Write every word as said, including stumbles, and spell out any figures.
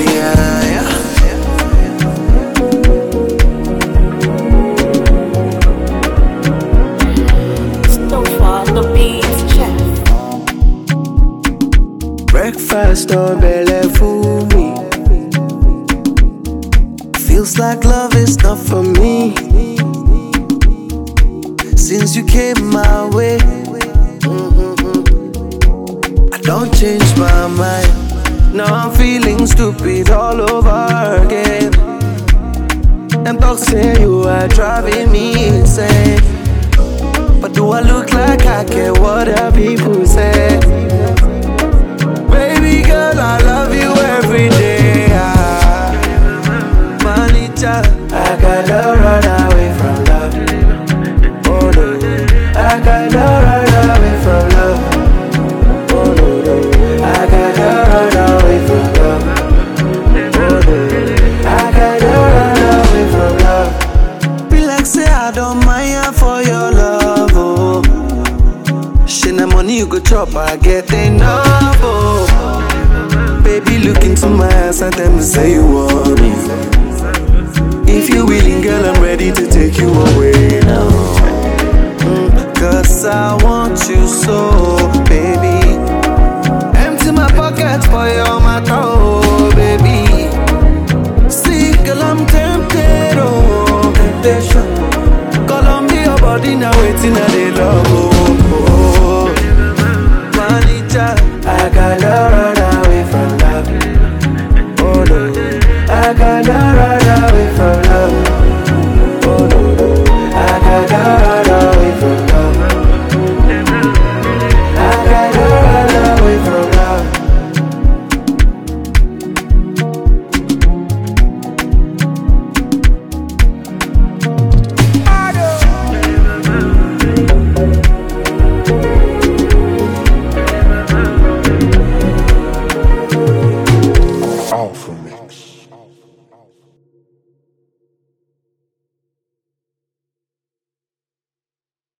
yeah, yeah. So far, the beats check. Breakfast on belly fool me. Feels like love is not for me. Since you came my way, mm-hmm. I don't change my mind. Now I'm feeling stupid all over again. Them talk say you are driving me insane. But do I look like I care what the people say? Baby girl, I love you every day. Ah, Manija, I cannot run away from love. Oh no, I cannot run away from love. Oh no, no, I cannot run away from love. Oh no, I cannot run away from love. Be like say I don't mind for your love. Oh, shit, na money you go chop, I get enough. Oh, baby, look into my eyes and tell me say you want me. If you're willing, girl, I'm ready to take you away now. Mm, Cause I want you so, baby. Empty my pocket for your matter, oh, baby. See, girl, I'm tempted, oh, temptation. Columbia, your body now waiting at the love, oh, oh. Manija, I cannot run away from love. Oh no, I cannot run away from love. Oh no, no, I cannot run away from love. I cannot run away from love. All for me.